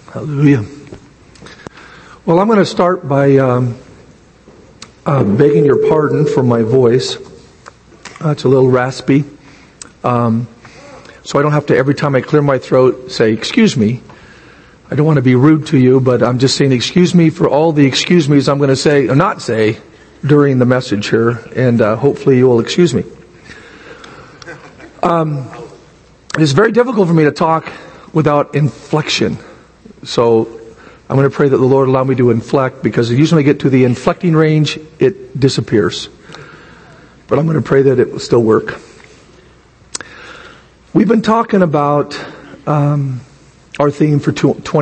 Hallelujah. Well, I'm going to start by begging your pardon for my voice. It's a little raspy. So I don't have to, every time I clear my throat, say, excuse me. I don't want to be rude to you, but I'm just saying excuse me for all the excuse me's I'm going to say, or not say, during the message here. And hopefully you will excuse me. It's very difficult for me to talk without inflection. So I'm going to pray that the Lord allow me to inflect, because usually when I get to the inflecting range, it disappears. But I'm going to pray that it will still work. We've been talking about our theme for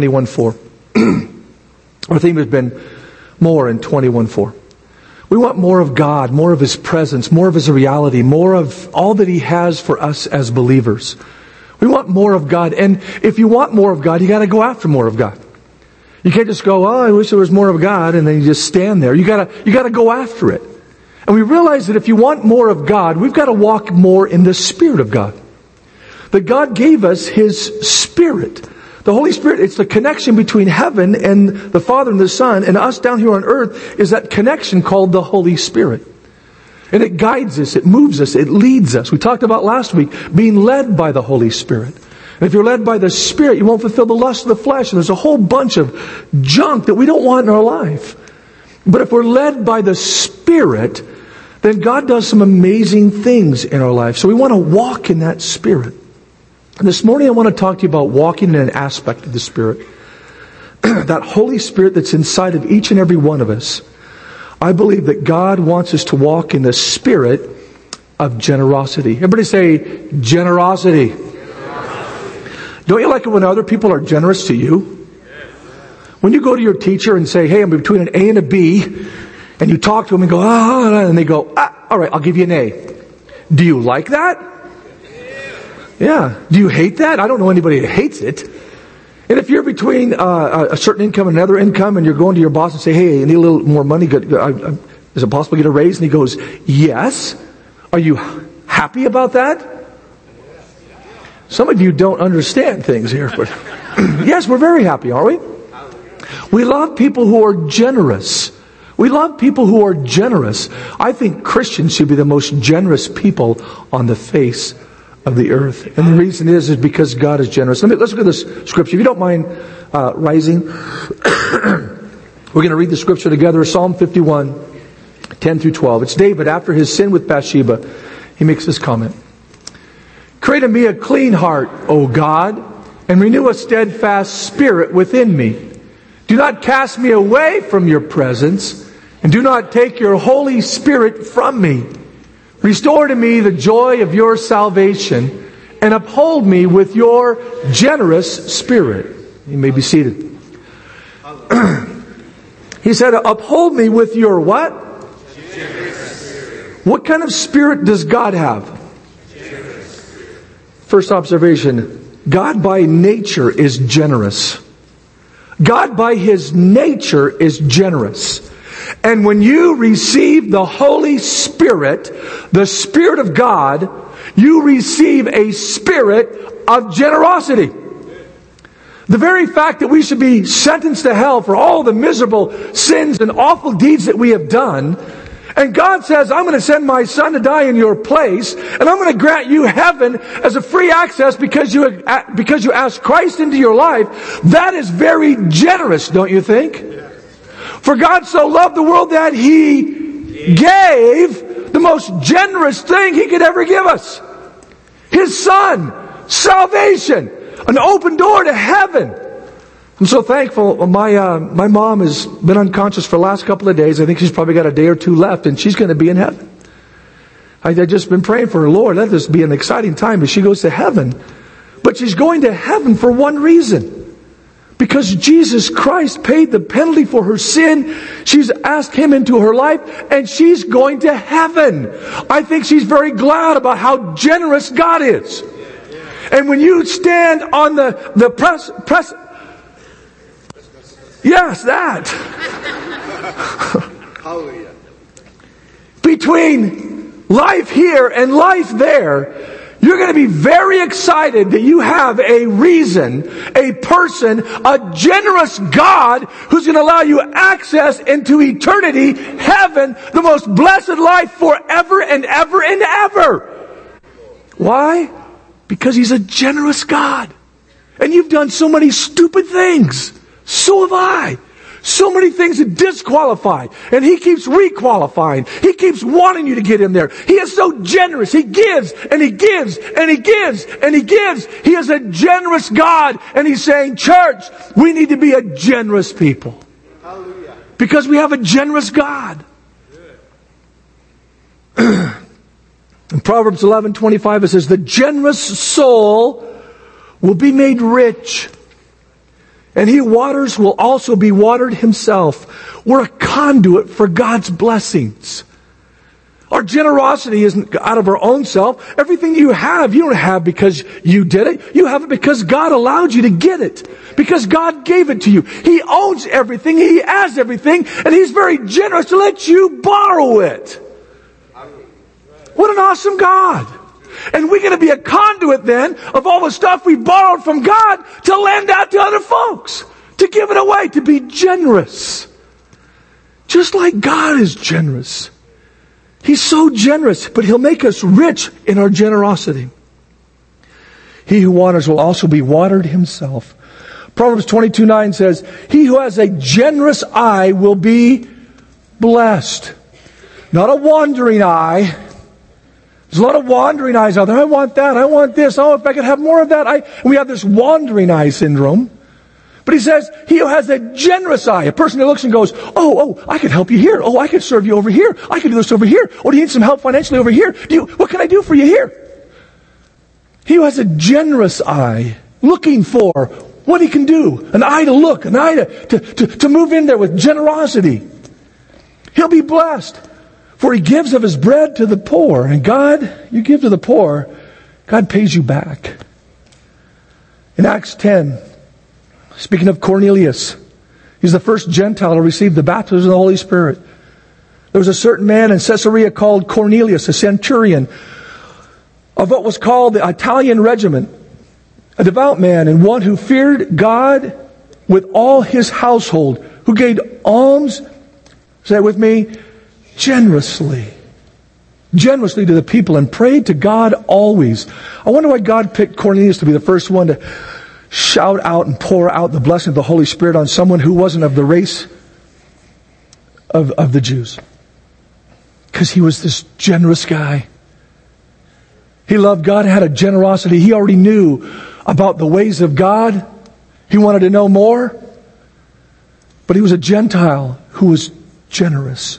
21:4. Our theme has been more in 21:4. We want more of God, more of His presence, more of His reality, more of all that He has for us as believers. We want more of God. And if you want more of God, you got to go after more of God. You can't just go, oh, I wish there was more of God, and then you just stand there. You got to go after it. And we realize that if you want more of God, we've got to walk more in the Spirit of God. That God gave us His Spirit. The Holy Spirit, it's the connection between heaven and the Father and the Son, and us down here on earth is that connection called the Holy Spirit. And it guides us, it moves us, it leads us. We talked about last week being led by the Holy Spirit. And if you're led by the Spirit, you won't fulfill the lust of the flesh. And there's a whole bunch of junk that we don't want in our life. But if we're led by the Spirit, then God does some amazing things in our life. So we want to walk in that Spirit. And this morning I want to talk to you about walking in an aspect of the Spirit. That Holy Spirit that's inside of each and every one of us. I believe that God wants us to walk in the spirit of generosity. Everybody say, generosity. Don't you like it when other people are generous to you? When you go to your teacher and say, hey, I'm between an A and a B, and you talk to them and go, and they go, all right, I'll give you an A. Do you like that? Yeah. Do you hate that? I don't know anybody that hates it. And if you're between a certain income and another income, and you're going to your boss and say, hey, I need a little more money, is it possible to get a raise? And he goes, yes. Are you happy about that? Some of you don't understand things here, but yes, we're very happy, are we? We love people who are generous. We love people who are generous. I think Christians should be the most generous people on the face of the earth. And the reason is because God is generous. Let's look at this scripture. If you don't mind rising. We're going to read the scripture together. Psalm 51, 10 through 12. It's David after his sin with Bathsheba. He makes this comment. Create in me a clean heart, O God, and renew a steadfast spirit within me. Do not cast me away from your presence, and do not take your Holy Spirit from me. Restore to me the joy of your salvation, and uphold me with your generous spirit. You may be seated. He said, uphold me with your what? What kind of spirit does God have? First observation, God by nature is generous. God by His nature is generous. And when you receive the Holy Spirit, the Spirit of God, you receive a spirit of generosity. The very fact that we should be sentenced to hell for all the miserable sins and awful deeds that we have done, and God says, I'm going to send my Son to die in your place, and I'm going to grant you heaven as a free access because you asked Christ into your life, that is very generous, don't you think? For God so loved the world that He gave the most generous thing He could ever give us. His Son, salvation, an open door to heaven. I'm so thankful. My mom has been unconscious for the last couple of days. I think she's probably got a day or two left, and she's going to be in heaven. I've just been praying for her, Lord, let this be an exciting time as she goes to heaven. But she's going to heaven for one reason. Because Jesus Christ paid the penalty for her sin. She's asked Him into her life, and she's going to heaven. I think she's very glad about how generous God is. And when you stand on the press, yes, that. Hallelujah. Between life here and life there, you're going to be very excited that you have a reason, a person, a generous God who's going to allow you access into eternity, heaven, the most blessed life forever and ever and ever. Why? Because He's a generous God. And you've done so many stupid things. So have I. So many things that disqualify. And He keeps requalifying. He keeps wanting you to get in there. He is so generous. He gives and He gives and He gives and He gives. He is a generous God. And He's saying, church, we need to be a generous people. Hallelujah. Because we have a generous God. In Proverbs 11:25 it says, the generous soul will be made rich. And he who waters will also be watered himself. We're a conduit for God's blessings. Our generosity isn't out of our own self. Everything you don't have because you did it. You have it because God allowed you to get it. Because God gave it to you. He owns everything. He has everything. And He's very generous to let you borrow it. What an awesome God. And we're going to be a conduit then of all the stuff we borrowed from God to lend out to other folks. To give it away. To be generous. Just like God is generous. He's so generous, but He'll make us rich in our generosity. He who waters will also be watered himself. Proverbs 22:9 says, he who has a generous eye will be blessed. Not a wandering eye. There's a lot of wandering eyes out there. I want that. I want this. Oh, if I could have more of that. We have this wandering eye syndrome. But he says, he who has a generous eye, a person who looks and goes, oh, I could help you here. Oh, I could serve you over here. I could do this over here. Oh, do you need some help financially over here? What can I do for you here? He who has a generous eye, looking for what he can do. An eye to look, an eye to move in there with generosity. He'll be blessed. For he gives of his bread to the poor. And God, you give to the poor, God pays you back. In Acts 10, speaking of Cornelius, he's the first Gentile to receive the baptism of the Holy Spirit. There was a certain man in Caesarea called Cornelius, a centurion of what was called the Italian regiment, a devout man and one who feared God with all his household, who gave alms, say it with me, generously to the people and prayed to God always. I wonder why God picked Cornelius to be the first one to shout out and pour out the blessing of the Holy Spirit on someone who wasn't of the race of the Jews. Because he was this generous guy. He loved God, had a generosity. He already knew about the ways of God. He wanted to know more. But he was a Gentile who was generous.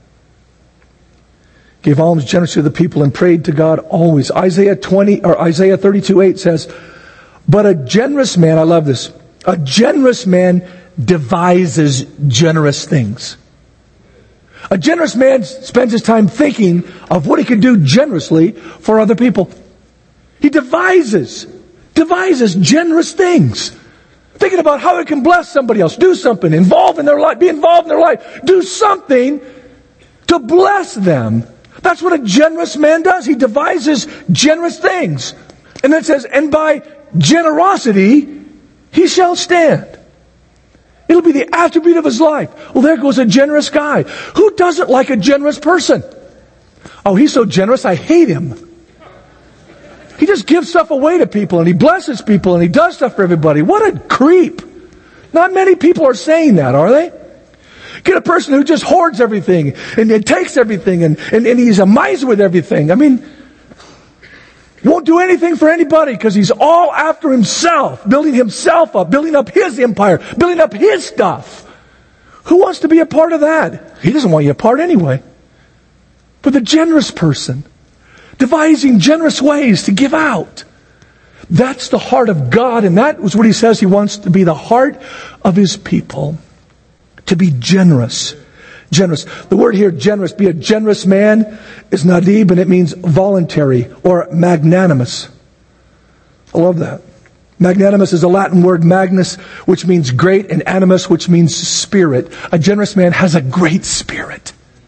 Gave alms generously to the people and prayed to God always. Isaiah 32:8 says, but a generous man, I love this, a generous man devises generous things. A generous man spends his time thinking of what he can do generously for other people. He devises generous things. Thinking about how he can bless somebody else, do something, be involved in their life, do something to bless them. That's what a generous man does. He devises generous things. And then it says, and by generosity he shall stand. It'll be the attribute of his life. Well, there goes a generous guy. Who doesn't like a generous person? Oh, he's so generous, I hate him. He just gives stuff away to people and he blesses people and he does stuff for everybody. What a creep. Not many people are saying that, are they? Get a person who just hoards everything and takes everything and he's a miser with everything. I mean, won't do anything for anybody because he's all after himself, building himself up, building up his empire, building up his stuff. Who wants to be a part of that? He doesn't want you a part anyway. But the generous person, devising generous ways to give out. That's the heart of God, and that was what he says he wants to be the heart of his people. To be generous. Generous. The word here, generous, be a generous man, is nadib, and it means voluntary or magnanimous. I love that. Magnanimous is a Latin word, magnus, which means great, and animus, which means spirit. A generous man has a great spirit.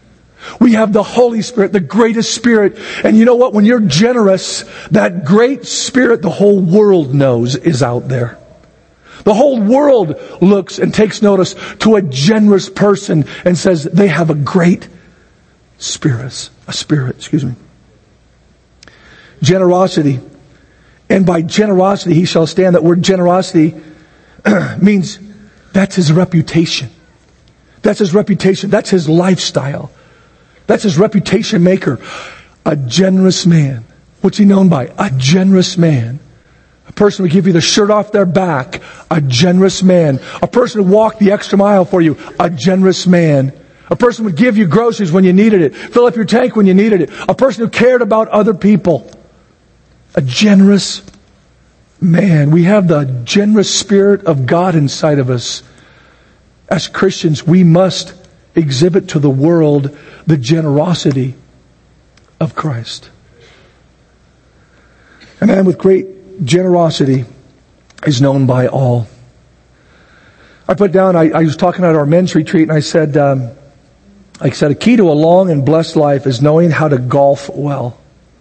We have the Holy Spirit, the greatest Spirit. And you know what? When you're generous, that great Spirit the whole world knows is out there. The whole world looks and takes notice to a generous person and says they have a great spirit. Generosity. And by generosity he shall stand. That word generosity means that's his reputation. That's his reputation. That's his lifestyle. That's his reputation maker. A generous man. What's he known by? A generous man. A person would give you the shirt off their back. A generous man. A person would walk the extra mile for you. A generous man. A person would give you groceries when you needed it. Fill up your tank when you needed it. A person who cared about other people. A generous man. We have the generous Spirit of God inside of us. As Christians, we must exhibit to the world the generosity of Christ. A man with great generosity is known by all. I put down, I was talking at our men's retreat, and I said, a key to a long and blessed life is knowing how to golf well.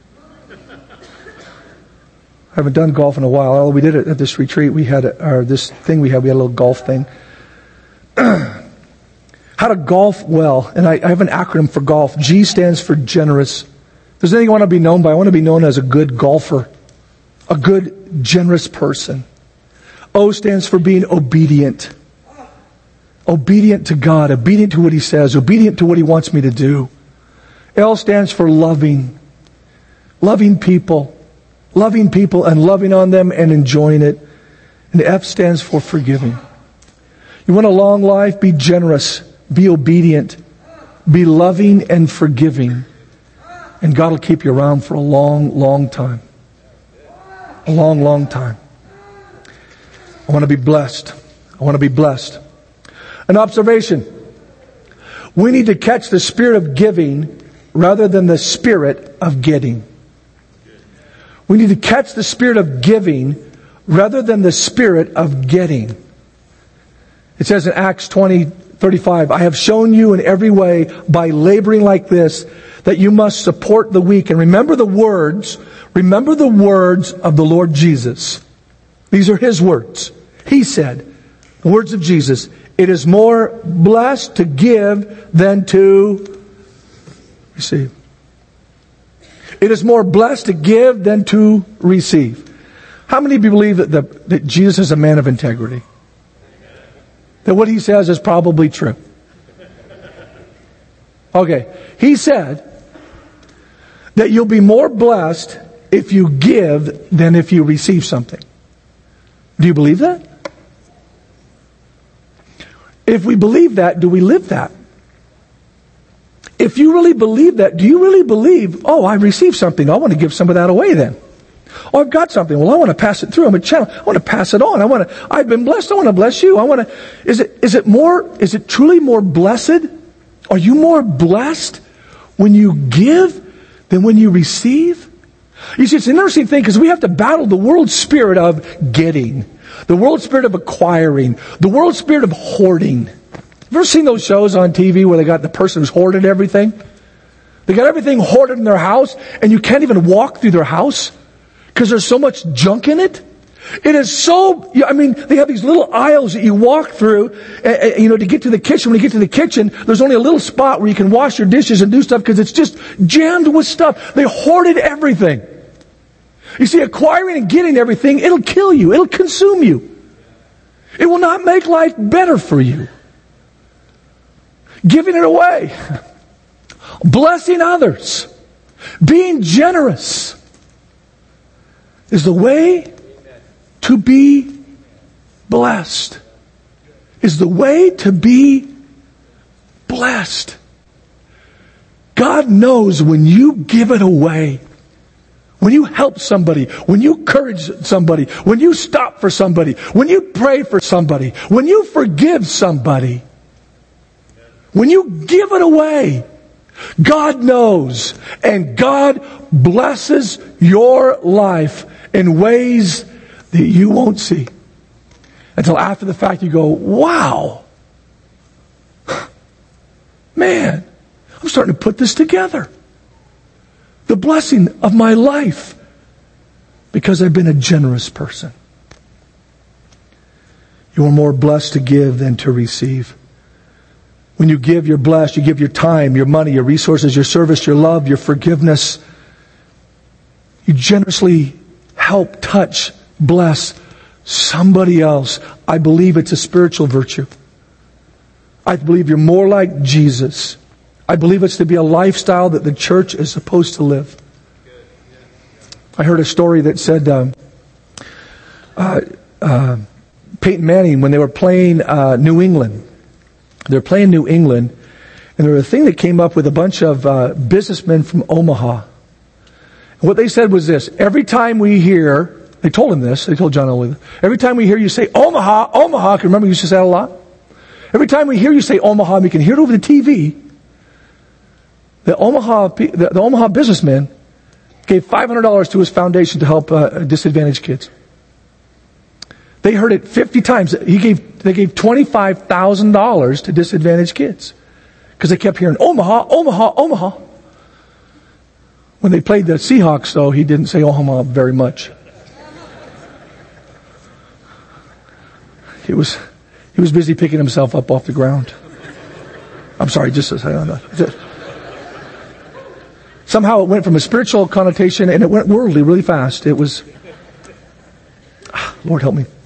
I haven't done golf in a while. Although we did it at this retreat. We had a little golf thing. How to golf well. And I have an acronym for golf. G stands for generous. If there's anything I want to be known by, I want to be known as a good golfer. A good, generous person. O stands for being obedient. Obedient to God. Obedient to what He says. Obedient to what He wants me to do. L stands for loving. Loving people. Loving people and loving on them and enjoying it. And F stands for forgiving. You want a long life? Be generous. Be obedient. Be loving and forgiving. And God will keep you around for a long, long time. A long, long time. I want to be blessed. I want to be blessed. An observation. We need to catch the spirit of giving rather than the spirit of getting. We need to catch the spirit of giving rather than the spirit of getting. It says in Acts 20:35, I have shown you in every way by laboring like this that you must support the weak. And remember the words of the Lord Jesus. These are His words. He said, the words of Jesus, it is more blessed to give than to receive. It is more blessed to give than to receive. How many of you believe that Jesus is a man of integrity? That what He says is probably true? Okay. He said that you'll be more blessed if you give than if you receive something. Do you believe that? If we believe that, do we live that? If you really believe that, do you really believe, oh, I received something, I want to give some of that away then? Oh, I've got something, well, I want to pass it through, I'm a channel, I want to pass it on, I've been blessed, I want to bless you, is it truly more blessed? Are you more blessed when you give than when you receive? You see, it's an interesting thing because we have to battle the world spirit of getting, the world spirit of acquiring, the world spirit of hoarding. You ever seen those shows on TV where they got the person who's hoarded everything? They got everything hoarded in their house and you can't even walk through their house because there's so much junk in it. It is so, they have these little aisles that you walk through, to get to the kitchen. When you get to the kitchen, there's only a little spot where you can wash your dishes and do stuff because it's just jammed with stuff. They hoarded everything. You see, acquiring and getting everything, it'll kill you. It'll consume you. It will not make life better for you. Giving it away. Blessing others. Being generous is the way to be blessed. Is the way to be blessed. God knows when you give it away, when you help somebody, when you encourage somebody, when you stop for somebody, when you pray for somebody, when you forgive somebody, when you give it away, God knows, and God blesses your life in ways that you won't see. Until after the fact you go, wow, man, I'm starting to put this together. The blessing of my life. Because I've been a generous person. You are more blessed to give than to receive. When you give, you're blessed. You give your time, your money, your resources, your service, your love, your forgiveness. You generously help, touch, bless somebody else. I believe it's a spiritual virtue. I believe you're more like Jesus. I believe it's to be a lifestyle that the church is supposed to live. I heard a story that said Peyton Manning, when they were playing New England, they were playing New England, and there was a thing that came up with a bunch of businessmen from Omaha. And what they said was this: every time we hear, they told him this, they told John Elway, every time we hear you say Omaha, Omaha, can remember you used to say that a lot? Every time we hear you say Omaha, we can hear it over the TV. The Omaha businessman gave $500 to his foundation to help disadvantaged kids. They heard it 50 times. They gave $25,000 to disadvantaged kids because they kept hearing Omaha, Omaha, Omaha. When they played the Seahawks, though, he didn't say Omaha very much. He was busy picking himself up off the ground. I'm sorry, just to say on that. Somehow it went from a spiritual connotation and it went worldly really fast. It was, Lord help me.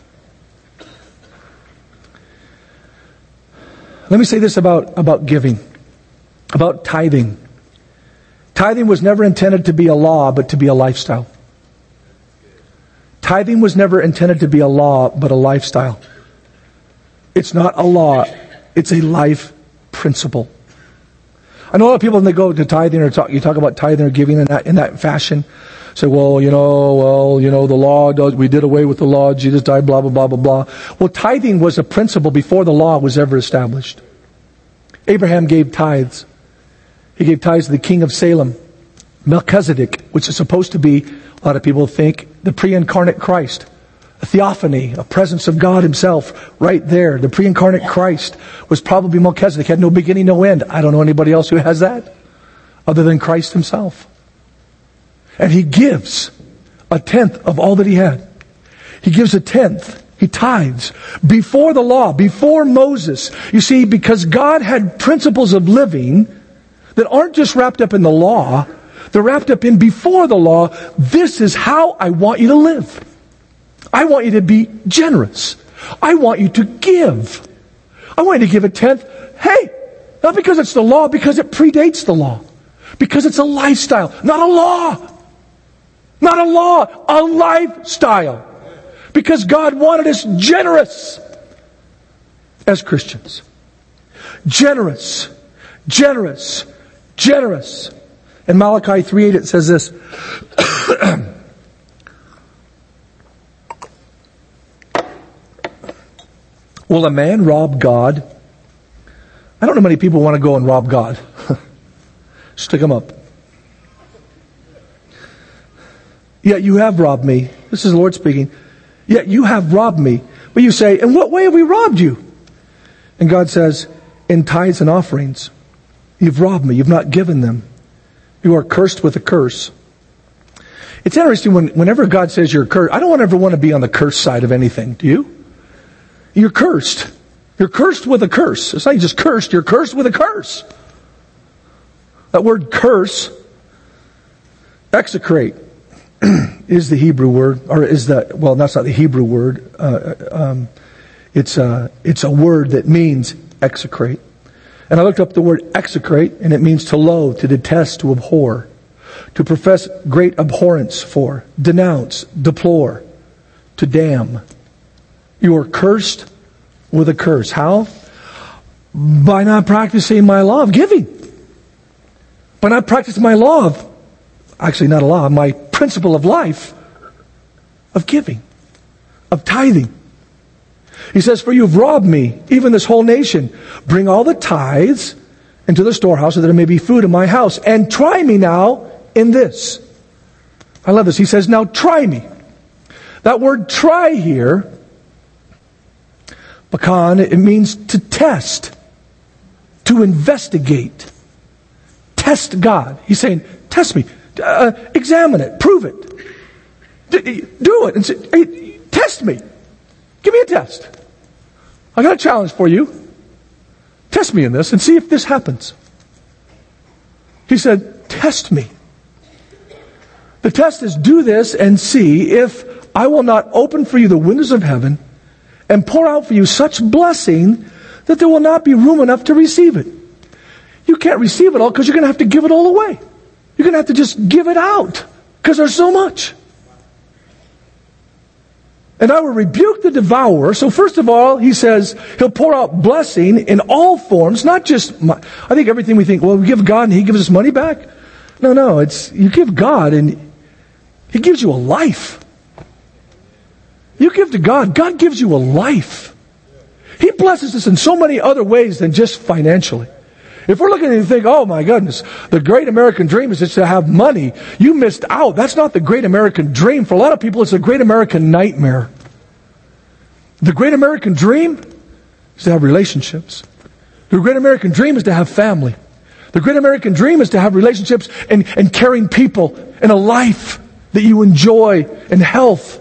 Let me say this about giving, about tithing. Tithing was never intended to be a law, but to be a lifestyle. Tithing was never intended to be a law, but a lifestyle. It's not a law, it's a life principle. I know a lot of people when they go to tithing or you talk about tithing or giving in that fashion, say, the law does, we did away with the law, Jesus died, blah, blah, blah, blah, blah. Well, tithing was a principle before the law was ever established. Abraham gave tithes. He gave tithes to the king of Salem, Melchizedek, which is supposed to be, a lot of people think, the pre-incarnate Christ. A theophany, a presence of God himself right there. The pre-incarnate Christ was probably Melchizedek. Had no beginning, no end. I don't know anybody else who has that other than Christ himself. And he gives a tenth of all that he had. He gives a tenth. He tithes. Before the law, before Moses. You see, because God had principles of living that aren't just wrapped up in the law. They're wrapped up in before the law. This is how I want you to live. I want you to be generous. I want you to give. I want you to give a tenth. Hey, not because it's the law, because it predates the law. Because it's a lifestyle, not a law. Not a law, a lifestyle. Because God wanted us generous as Christians. Generous, generous, generous. In Malachi 3:8 it says this. Will a man rob God? I don't know many people want to go and rob God. Stick them up. Yet you have robbed me. This is the Lord speaking. Yet you have robbed me. But you say, in what way have we robbed you? And God says, in tithes and offerings. You've robbed me. You've not given them. You are cursed with a curse. It's interesting whenever God says you're cursed. I don't ever want to be on the cursed side of anything. Do you? You're cursed. You're cursed with a curse. It's not just cursed. You're cursed with a curse. That word curse, execrate, is the Hebrew word, or is the, well, that's not the Hebrew word. It's a word that means execrate. And I looked up the word execrate, and it means to loathe, to detest, to abhor, to profess great abhorrence for, denounce, deplore, to damn. You are cursed with a curse. How? By not practicing my law of giving. By not practicing my law of, actually not a law, my principle of life of giving, of tithing. He says, for you have robbed me, even this whole nation. Bring all the tithes into the storehouse so that there may be food in my house. And try me now in this. I love this. He says, now try me. That word try here, bakan, it means to test, to investigate. test God. He's saying, test me. Examine it. Prove it. Do it. And say, hey, test me. Give me a test. I got a challenge for you. Test me in this and see if this happens. He said, test me. The test is do this and see if I will not open for you the windows of heaven and pour out for you such blessing that there will not be room enough to receive it. You can't receive it all because you're going to have to give it all away. You're going to have to just give it out because there's so much. And I will rebuke the devourer. So first of all, he says he'll pour out blessing in all forms, not just I think everything we think, well, we give God and he gives us money back. No, it's you give God and he gives you a life. You give to God, God gives you a life. He blesses us in so many other ways than just financially. If we're looking and think, oh my goodness, the great American dream is just to have money, you missed out. That's not the great American dream. For a lot of people, it's a great American nightmare. The great American dream is to have relationships. The great American dream is to have family. The great American dream is to have relationships and caring people and a life that you enjoy and health.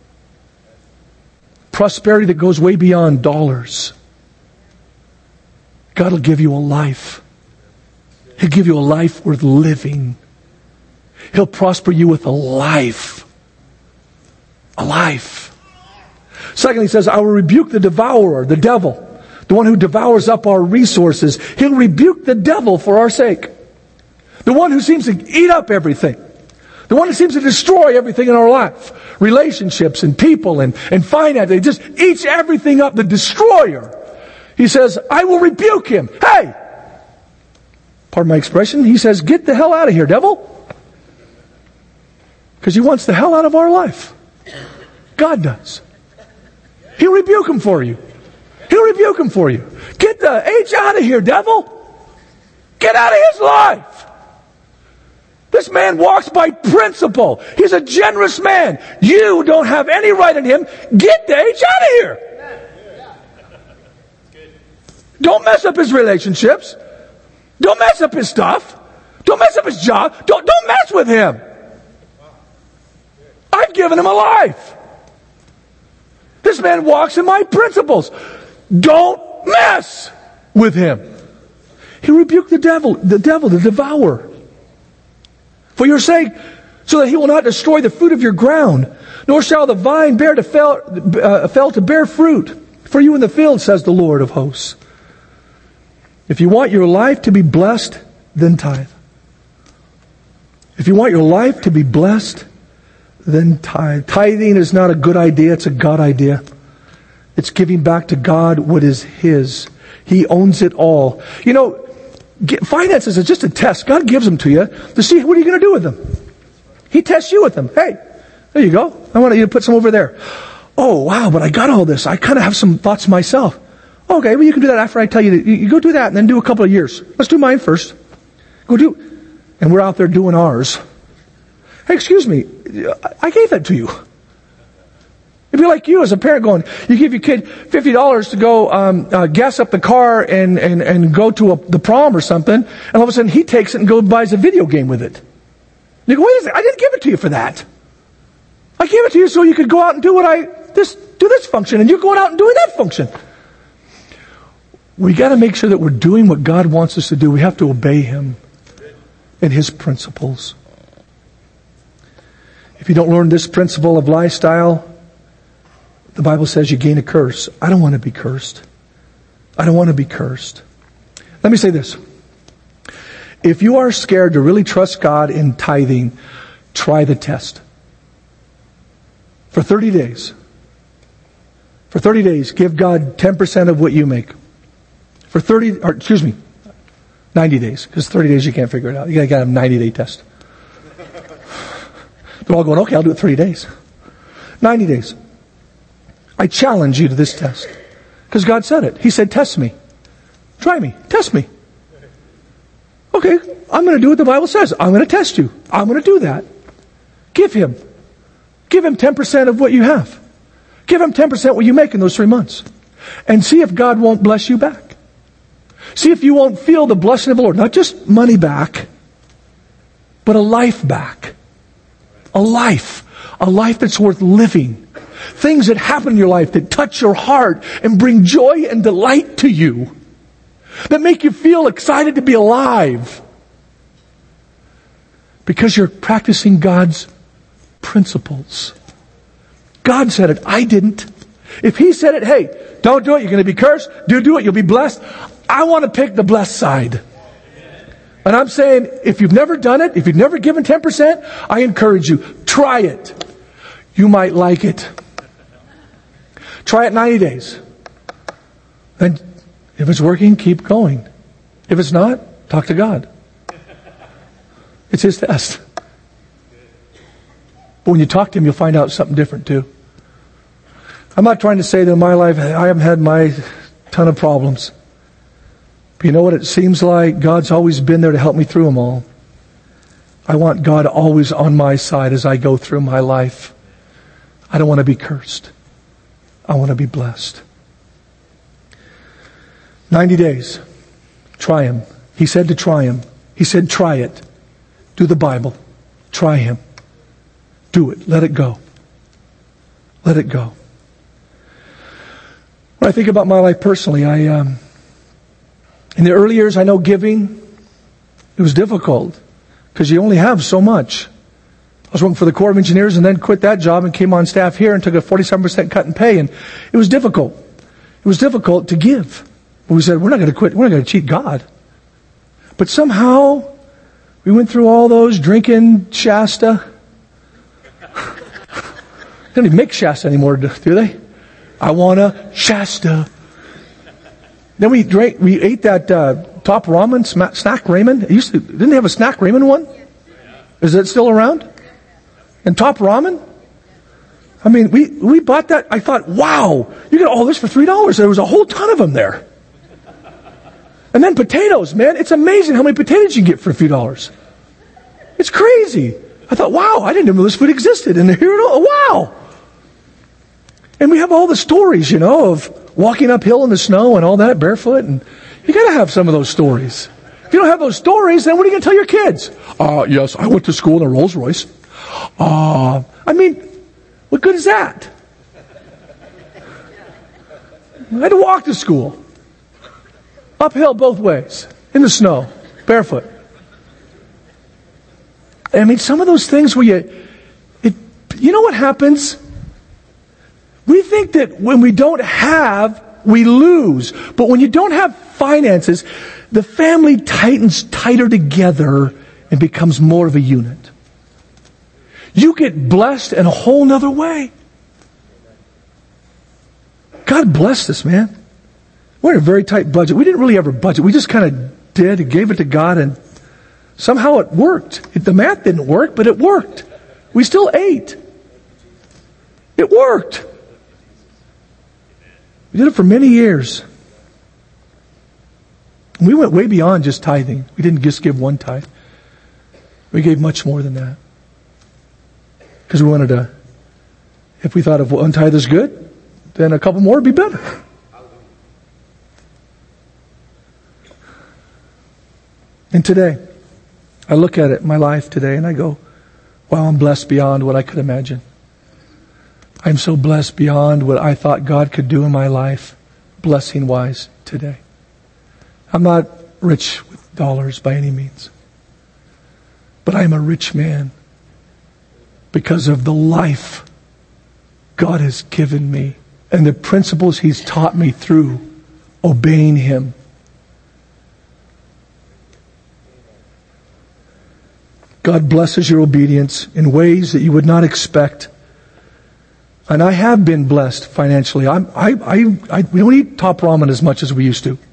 Prosperity that goes way beyond dollars. God will give you a life. He'll give you a life worth living. He'll prosper you with a life. A life. Secondly, he says, I will rebuke the devourer, the devil, the one who devours up our resources. He'll rebuke the devil for our sake. The one who seems to eat up everything. The one who seems to destroy everything in our life. Relationships and people and finance. They just eats everything up. The destroyer. He says, I will rebuke him. Hey! Pardon my expression. He says, get the hell out of here, devil. Because he wants the hell out of our life. God does. He'll rebuke him for you. He'll rebuke him for you. Get the H out of here, devil. Get out of his life. This man walks by principle. He's a generous man. You don't have any right in him. Get the H out of here. Don't mess up his relationships. Don't mess up his stuff. Don't mess up his job. Don't mess with him. I've given him a life. This man walks in my principles. Don't mess with him. He rebuked the devil, the devourer. For your sake, so that he will not destroy the fruit of your ground, nor shall the vine fail to bear fruit for you in the field, says the Lord of hosts. If you want your life to be blessed, then tithe. If you want your life to be blessed, then tithe. Tithing is not a good idea, it's a God idea. It's giving back to God what is His. He owns it all. You know, finances is just a test. God gives them to you to see what are you going to do with them. He tests you with them. Hey, there you go. I want you to put some over there. Oh, wow, but I got all this. I kind of have some thoughts myself. Okay, well, you can do that after I tell you. You go do that and then do a couple of years. Let's do mine first. Go do. And we're out there doing ours. Hey, excuse me. I gave that to you. It'd be like you as a parent going, you give your kid $50 to go gas up the car and go to the prom or something, and all of a sudden he takes it and goes and buys a video game with it. You go, wait a second, I didn't give it to you for that. I gave it to you so you could go out and do this function, and you're going out and doing that function. We got to make sure that we're doing what God wants us to do. We have to obey Him and His principles. If you don't learn this principle of lifestyle, the Bible says you gain a curse. I don't want to be cursed. I don't want to be cursed. Let me say this. If you are scared to really trust God in tithing, try the test. For 30 days. For 30 days, give God 10% of what you make. For 90 days. Because 30 days you can't figure it out. You got to get a 90-day test. They're all going, okay, I'll do it 30 days. 90 days. I challenge you to this test. Because God said it. He said, test me. Try me. Test me. Okay, I'm going to do what the Bible says. I'm going to test you. I'm going to do that. Give Him 10% of what you have. Give Him 10% what you make in those 3 months. And see if God won't bless you back. See if you won't feel the blessing of the Lord. Not just money back, but a life back. A life that's worth living. Things that happen in your life that touch your heart and bring joy and delight to you. That make you feel excited to be alive. Because you're practicing God's principles. God said it. I didn't. If He said it, hey, don't do it, you're going to be cursed. Do it, you'll be blessed. I want to pick the blessed side. And I'm saying, if you've never done it, if you've never given 10%, I encourage you, try it. You might like it. Try it 90 days. And if it's working, keep going. If it's not, talk to God. It's His test. But when you talk to Him, you'll find out something different too. I'm not trying to say that in my life I haven't had my ton of problems. But you know what? It seems like God's always been there to help me through them all. I want God always on my side as I go through my life. I don't want to be cursed. I want to be blessed. 90 days. Try Him. He said to try Him. He said try it. Do the Bible. Try Him. Do it. Let it go. Let it go. When I think about my life personally, in the early years, I know giving, it was difficult because you only have so much. I was working for the Corps of Engineers and then quit that job and came on staff here and took a 47% cut in pay, and it was difficult. It was difficult to give. But we said, we're not going to quit. We're not going to cheat God. But somehow, we went through all those drinking Shasta. They don't even make Shasta anymore, do they? I want a Shasta. Then we ate that Top Ramen, Snack Ramen. Didn't they have a Snack Ramen one? Is it still around? And Top Ramen? I mean, we bought that. I thought, wow, you get all this for $3. There was a whole ton of them there. And then potatoes, man. It's amazing how many potatoes you can get for a few dollars. It's crazy. I thought, wow, I didn't know this food existed. And here it is. Wow. And we have all the stories, of walking uphill in the snow and all that barefoot. And you got to have some of those stories. If you don't have those stories, then what are you going to tell your kids? Yes, I went to school in a Rolls Royce. I mean, what good is that? I had to walk to school. Uphill both ways. In the snow. Barefoot. I mean, some of those things where you know what happens? We think that when we don't have, we lose. But when you don't have finances, the family tightens tighter together and becomes more of a unit. You get blessed in a whole nother way. God blessed us, man. We're in a very tight budget. We didn't really have a budget. We just kind of did and gave it to God, and somehow it worked. The math didn't work, but it worked. We still ate. It worked. We did it for many years. We went way beyond just tithing. We didn't just give one tithe. We gave much more than that. Because we wanted to, if we thought if one tithe is good, then a couple more would be better. And today, I look at it, my life today, and I go, wow, I'm blessed beyond what I could imagine. I'm so blessed beyond what I thought God could do in my life, blessing-wise, today. I'm not rich with dollars by any means. But I am a rich man because of the life God has given me and the principles He's taught me through obeying Him. God blesses your obedience in ways that you would not expect. And I have been blessed financially. We don't eat Top Ramen as much as we used to.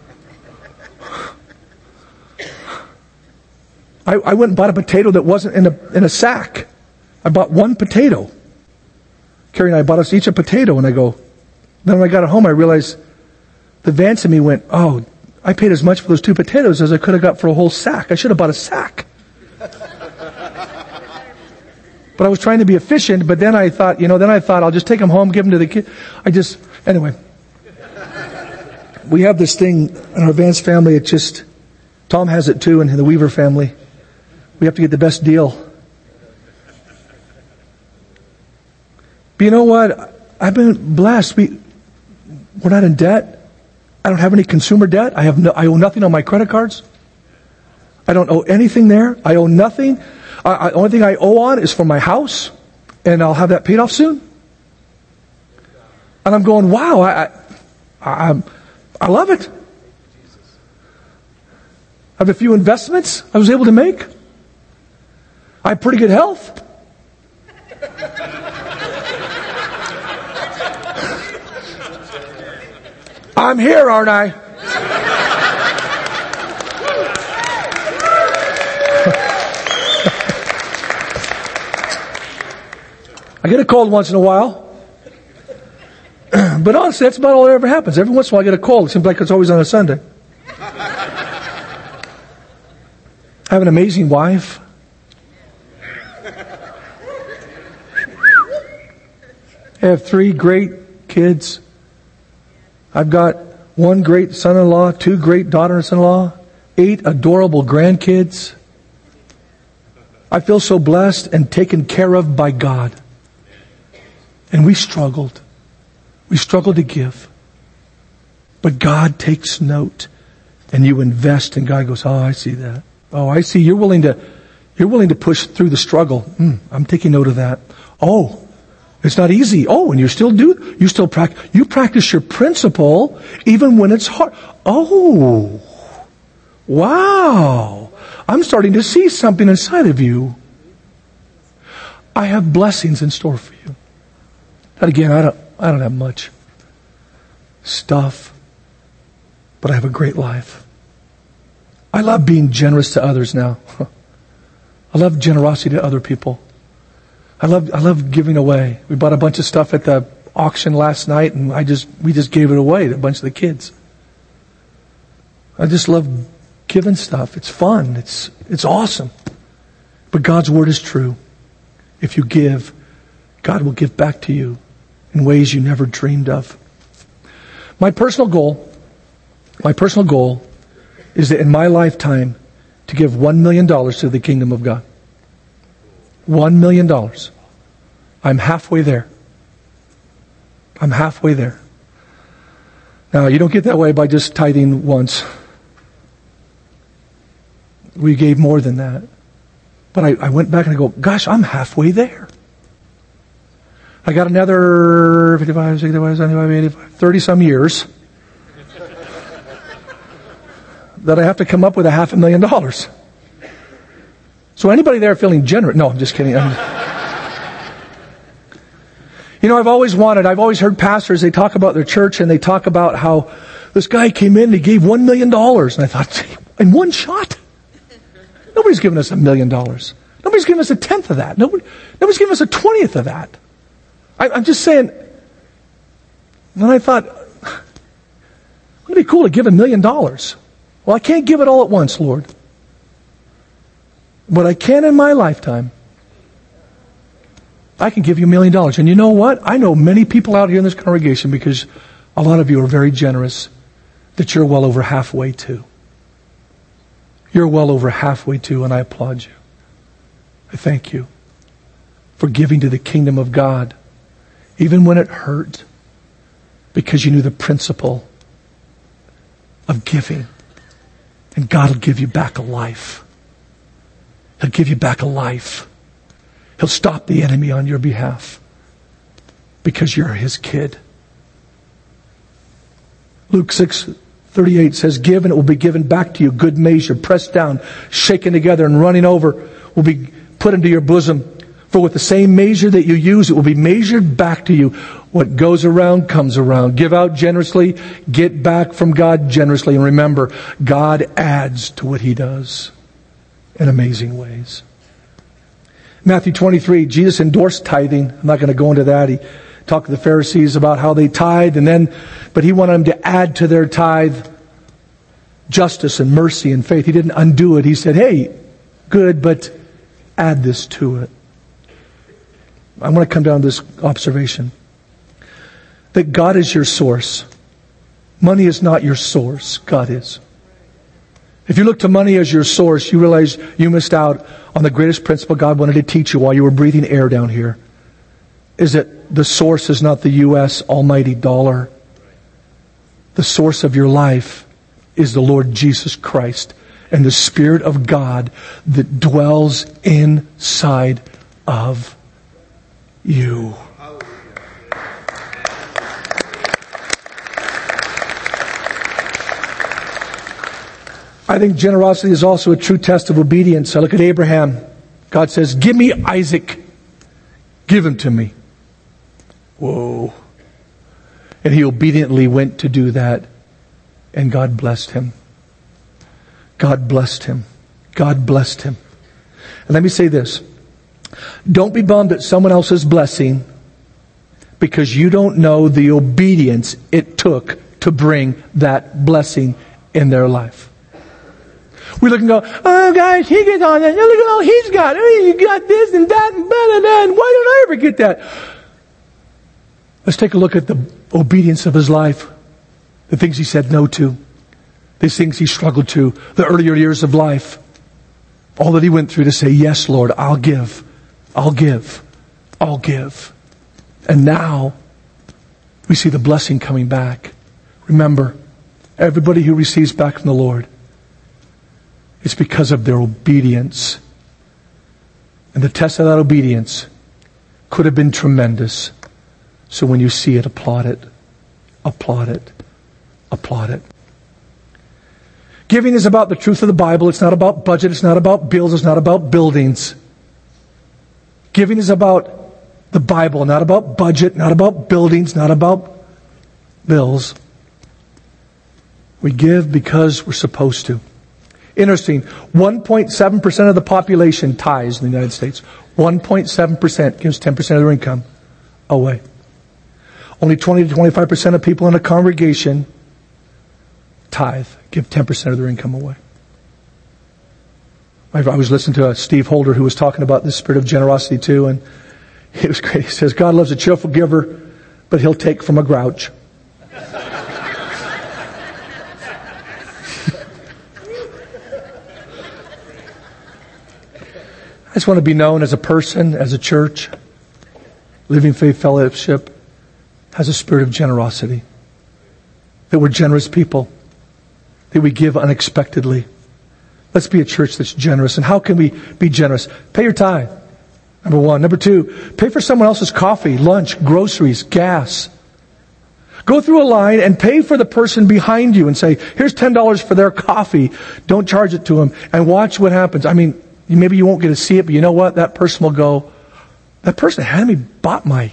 I went and bought a potato that wasn't in a sack. I bought one potato. Carrie and I bought us each a potato, and then when I got it home, I realized the Vance in me went, oh, I paid as much for those 2 potatoes as I could have got for a whole sack. I should have bought a sack. But I was trying to be efficient, but then I thought I'll just take them home, give them to the kid. Anyway. We have this thing in our Vance family, Tom has it too, and in the Weaver family. We have to get the best deal. But you know what? I've been blessed. We're not in debt. I don't have any consumer debt. I owe nothing on my credit cards. I don't owe anything there. I owe nothing. The only thing I owe on is for my house, and I'll have that paid off soon. And I'm going, wow, I love it. I have a few investments I was able to make. I have pretty good health. I'm here, aren't I? I get a cold once in a while. But honestly, that's about all that ever happens. Every once in a while I get a cold. It seems like it's always on a Sunday. I have an amazing wife. I have 3 great kids. I've got 1 great son-in-law, 2 great daughters-in-law, 8 adorable grandkids. I feel so blessed and taken care of by God. And we struggled. We struggled to give. But God takes note. And you invest and God goes, oh, I see that. Oh, I see. You're willing to push through the struggle. I'm taking note of that. Oh, it's not easy. Oh, and you practice your principle even when it's hard. Oh, wow. I'm starting to see something inside of you. I have blessings in store for you. And again, I don't have much stuff, but I have a great life. I love being generous to others now. I love generosity to other people. I love giving away. We bought a bunch of stuff at the auction last night, and we just gave it away to a bunch of the kids. I just love giving stuff. It's fun. It's awesome. But God's word is true. If you give, God will give back to you in ways you never dreamed of. My personal goal is that in my lifetime to give $1 million to the kingdom of God. $1 million. I'm halfway there. I'm halfway there. Now, you don't get that way by just tithing once. We gave more than that. But I went back and I go, gosh, I'm halfway there. I got another 55, 65, 75, 85, 30 some years that I have to come up with $500,000. So anybody there feeling generous? No, I'm just kidding. You know, I've always heard pastors, they talk about their church and they talk about how this guy came in and he gave $1 million. And I thought, in one shot? Nobody's given us $1 million. Nobody's given us 1/10 of that. Nobody's given us 1/20 of that. I'm just saying, and I thought, it'd be cool to give $1 million. Well, I can't give it all at once, Lord. But I can in my lifetime. I can give you $1 million. And you know what? I know many people out here in this congregation, because a lot of you are very generous, that you're well over halfway to. You're well over halfway to, and I applaud you. I thank you for giving to the kingdom of God, even when it hurt, because you knew the principle of giving. And God will give you back a life. He'll give you back a life. He'll stop the enemy on your behalf because you're his kid. Luke 6:38 says, give and it will be given back to you. Good measure, pressed down, shaken together and running over will be put into your bosom. For with the same measure that you use, it will be measured back to you. What goes around comes around. Give out generously. Get back from God generously. And remember, God adds to what he does in amazing ways. Matthew 23, Jesus endorsed tithing. I'm not going to go into that. He talked to the Pharisees about how they tithed, but he wanted them to add to their tithe justice and mercy and faith. He didn't undo it. He said, hey, good, but add this to it. I want to come down to this observation. That God is your source. Money is not your source. God is. If you look to money as your source, you realize you missed out on the greatest principle God wanted to teach you while you were breathing air down here. Is that the source is not the U.S. almighty dollar. The source of your life is the Lord Jesus Christ and the Spirit of God that dwells inside of you. I think generosity is also a true test of obedience. I look at Abraham. God says, give me Isaac. Give him to me. Whoa. And he obediently went to do that. And God blessed him. God blessed him. God blessed him. And let me say this. Don't be bummed at someone else's blessing because you don't know the obedience it took to bring that blessing in their life. We look and go, oh guys, he gets on that. Look at all he's got. Oh, you got this and that and that and why don't I ever get that? Let's take a look at the obedience of his life. The things he said no to. These things he struggled to. The earlier years of life. All that he went through to say, yes, Lord, I'll give. I'll give. I'll give. And now we see the blessing coming back. Remember, everybody who receives back from the Lord, it's because of their obedience. And the test of that obedience could have been tremendous. So when you see it, applaud it. Applaud it. Applaud it. Giving is about the truth of the Bible. It's not about budget. It's not about bills. It's not about buildings. Giving is about the Bible, not about budget, not about buildings, not about bills. We give because we're supposed to. Interesting, 1.7% of the population tithes in the United States. 1.7% gives 10% of their income away. Only 20 to 25% of people in a congregation tithe, give 10% of their income away. I was listening to Steve Holder who was talking about the spirit of generosity too, and it was great. He says, God loves a cheerful giver, but He'll take from a grouch. I just want to be known as a person, as a church. Living Faith Fellowship has a spirit of generosity. That we're generous people. That we give unexpectedly. Let's be a church that's generous. And how can we be generous? Pay your tithe. Number one. Number two, pay for someone else's coffee, lunch, groceries, gas. Go through a line and pay for the person behind you and say, here's $10 for their coffee. Don't charge it to them. And watch what happens. I mean, maybe you won't get to see it, but you know what? That person will go, that person had me bought me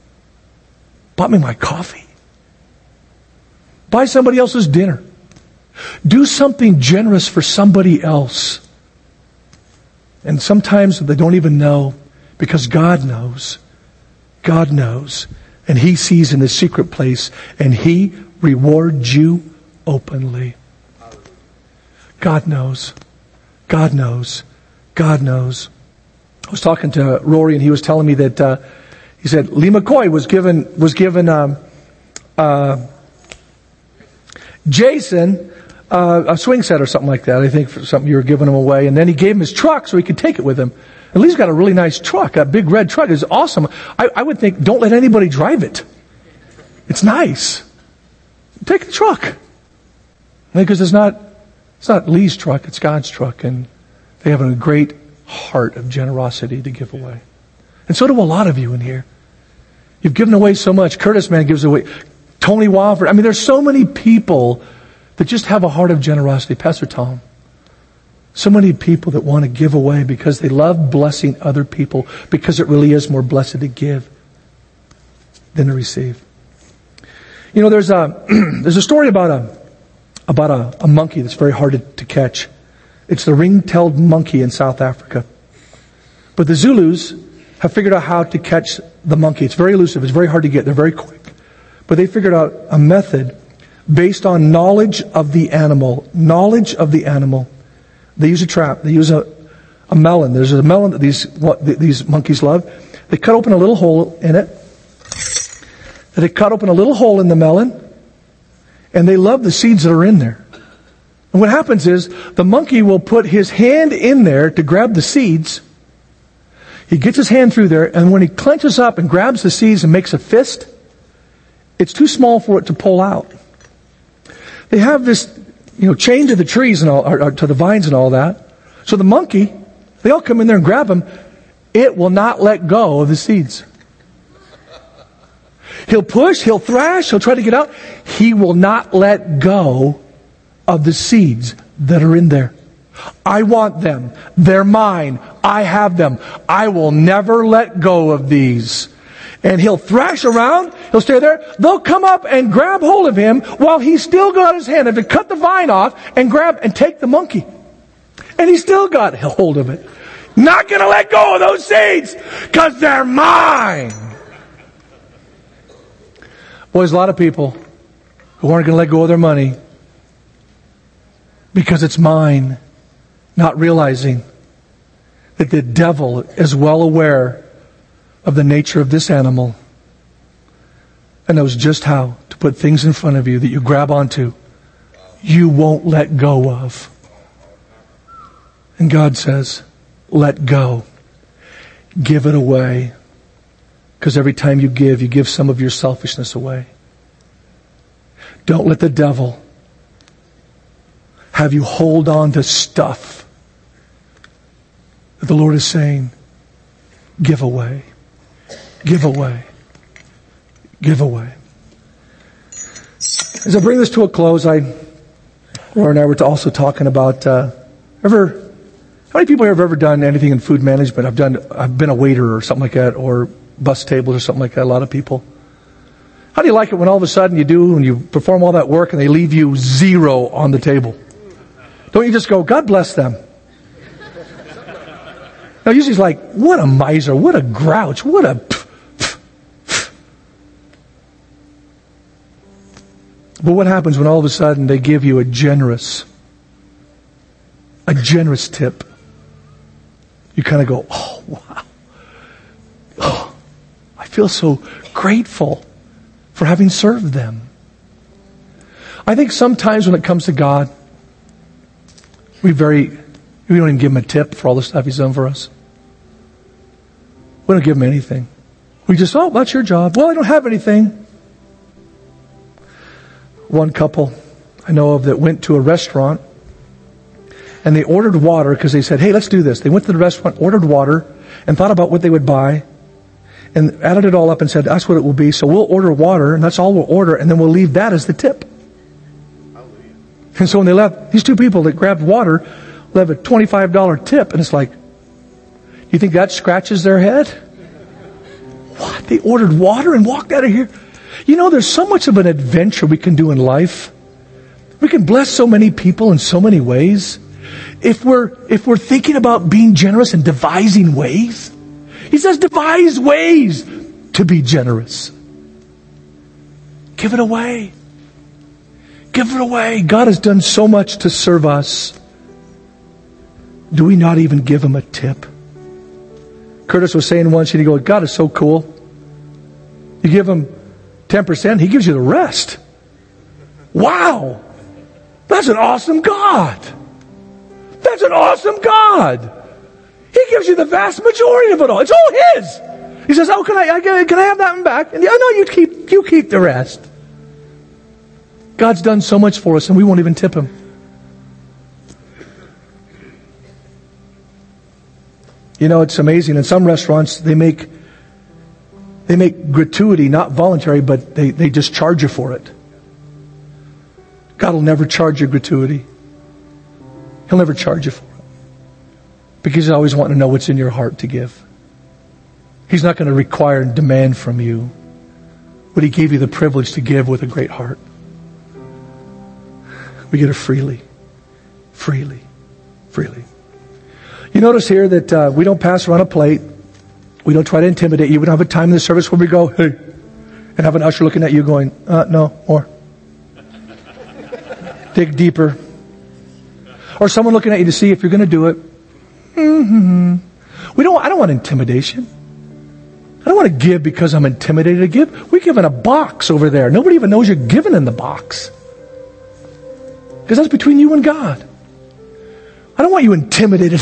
my coffee. Buy somebody else's dinner. Do something generous for somebody else. And sometimes they don't even know because God knows. God knows. And He sees in the secret place and He rewards you openly. God knows. God knows. God knows. I was talking to Rory and he was telling me that he said Lee McCoy was given Jason a swing set or something like that. I think for something you were giving him away, and then he gave him his truck so he could take it with him. And Lee's got a really nice truck, a big red truck. It's awesome. I would think don't let anybody drive it. It's nice. Take the truck because it's not Lee's truck. It's God's truck, and they have a great heart of generosity to give away. And so do a lot of you in here. You've given away so much. Curtis, man, gives away. Tony Wofford. I mean, there's so many people that just have a heart of generosity. Pastor Tom. So many people that want to give away because they love blessing other people because it really is more blessed to give than to receive. You know, there's a story about a monkey that's very hard to catch. It's the ring-tailed monkey in South Africa. But the Zulus have figured out how to catch the monkey. It's very elusive. It's very hard to get. They're very quick. But they figured out a method based on knowledge of the animal. Knowledge of the animal. They use a trap. They use a melon. There's a melon that these monkeys love. They cut open a little hole in it. They cut open a little hole in the melon. And they love the seeds that are in there. And what happens is the monkey will put his hand in there to grab the seeds. He gets his hand through there, and when he clenches up and grabs the seeds and makes a fist, it's too small for it to pull out. They have this, chained to the trees and all, or to the vines and all that. So the monkey, they all come in there and grab him. It will not let go of the seeds. He'll push, he'll thrash, he'll try to get out. He will not let go of the seeds that are in there. I want them. They're mine. I have them. I will never let go of these. And he'll thrash around. He'll stay there. They'll come up and grab hold of him while he's still got his hand. If to cut the vine off and grab and take the monkey. And he's still got hold of it. Not going to let go of those seeds because they're mine. Boy, there's a lot of people who aren't going to let go of their money because it's mine, not realizing that the devil is well aware of the nature of this animal and knows just how to put things in front of you that you grab onto, you won't let go of. And God says, let go. Give it away. Because every time you give some of your selfishness away. Don't let the devil have you hold on to stuff that the Lord is saying, give away. Give away. Give away. As I bring this to a close, Laura and I were also talking about, how many people here have ever done anything in food management? I've been a waiter or something like that, or bus tables or something like that, a lot of people. How do you like it when all of a sudden you perform all that work and they leave you 0 on the table? Don't you just go, God bless them? Now usually it's like, what a miser, what a grouch, what a... But what happens when all of a sudden they give you a generous tip? You kind of go, oh, wow. Oh, I feel so grateful for having served them. I think sometimes when it comes to God, we don't even give him a tip for all the stuff he's done for us. We don't give him anything. We just, that's your job. Well, I don't have anything. One couple I know of that went to a restaurant and they ordered water because they said, hey, let's do this. They went to the restaurant, ordered water, and thought about what they would buy and added it all up and said, that's what it will be. So we'll order water, and that's all we'll order, and then we'll leave that as the tip. And so when they left, these two people that grabbed water will have a $25 tip. And it's like, you think that scratches their head? What? They ordered water and walked out of here? There's so much of an adventure we can do in life. We can bless so many people in so many ways. If we're thinking about being generous and devising ways. He says devise ways to be generous. Give it away. Give it away. God has done so much to serve us. Do we not even give him a tip? Curtis was saying once, and he goes, God is so cool. You give him 10%, he gives you the rest. Wow. That's an awesome God. That's an awesome God. He gives you the vast majority of it all. It's all his. He says, can I have that one back? And no, you keep the rest. God's done so much for us and we won't even tip him. It's amazing. In some restaurants, they make gratuity not voluntary, but they just charge you for it. God will never charge you gratuity. He'll never charge you for it. Because He's always wanting to know what's in your heart to give. He's not going to require and demand from you, but He gave you the privilege to give with a great heart. We get it freely. Freely. Freely. You notice here that we don't pass around a plate. We don't try to intimidate you. We don't have a time in the service where we go, hey, and have an usher looking at you going, no, more. Dig deeper. Or someone looking at you to see if you're going to do it. I don't want intimidation. I don't want to give because I'm intimidated to give. We give in a box over there. Nobody even knows you're giving in the box. Because that's between you and God. I don't want you intimidated.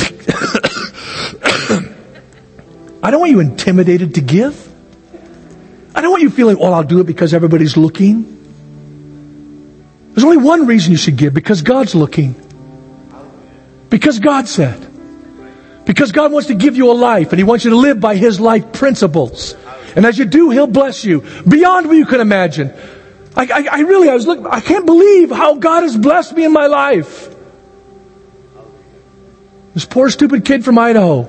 I don't want you intimidated to give. I don't want you feeling, well, I'll do it because everybody's looking. There's only one reason you should give, because God's looking. Because God said. Because God wants to give you a life, and He wants you to live by His life principles. And as you do, He'll bless you beyond what you can imagine. I can't believe how God has blessed me in my life. This poor stupid kid from Idaho.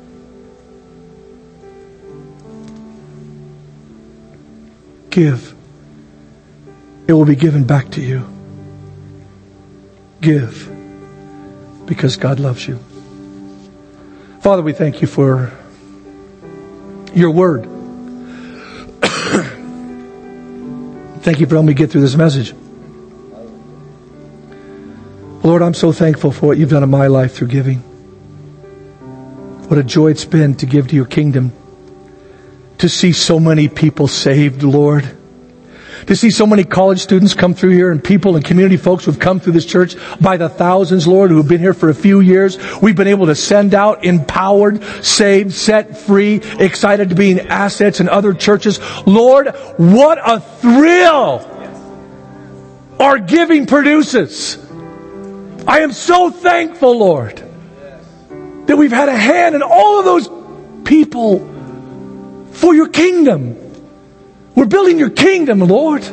Give. It will be given back to you. Give. Because God loves you. Father, we thank you for your word. Thank you for helping me get through this message. Lord, I'm so thankful for what you've done in my life through giving. What a joy it's been to give to your kingdom. To see so many people saved, Lord. To see so many college students come through here, and people and community folks who've come through this church by the thousands, Lord, who have been here for a few years. We've been able to send out empowered, saved, set free, excited to be in assets in other churches. Lord, what a thrill our giving produces. I am so thankful, Lord, that we've had a hand in all of those people for your kingdom. We're building your kingdom, Lord.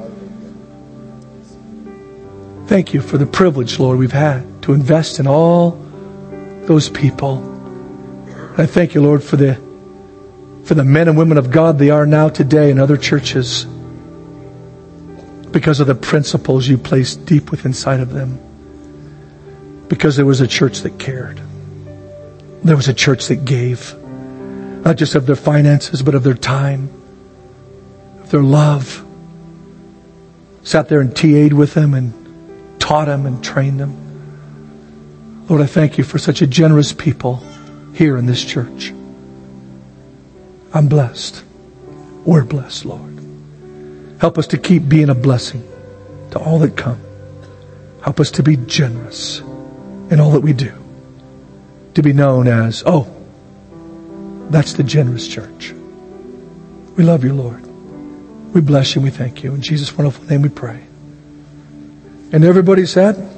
Thank you for the privilege, Lord, we've had to invest in all those people. I thank you, Lord, for the men and women of God they are now today in other churches because of the principles you placed deep within inside of them. Because there was a church that cared. There was a church that gave. Not just of their finances, but of their time, of their love. Sat there and TA'd with them and taught them and trained them. Lord, I thank you for such a generous people here in this church. I'm blessed. We're blessed, Lord. Help us to keep being a blessing to all that come. Help us to be generous in all that we do. To be known as, that's the generous church. We love you, Lord. We bless you and we thank you. In Jesus' wonderful name we pray. And everybody said...